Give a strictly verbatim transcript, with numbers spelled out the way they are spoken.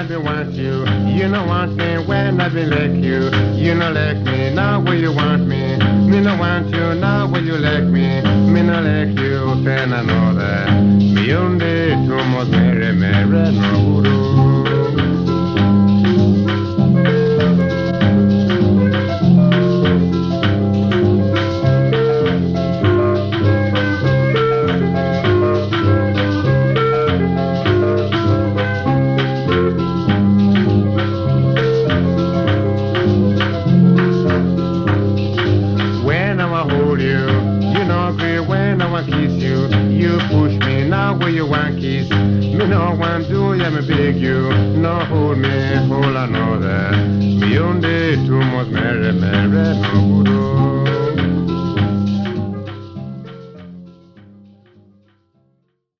I be want you. You know want me when I be like you. You know like me now where you want me. Me no want you now where you like me. Me no like you, then I know that. Me only too much mere mere no voodoo. Kiss you, you push me now where you want kiss. Me no want do, yeah me beg you. No hold me, hold another. Me only too much mere mere no voodoo.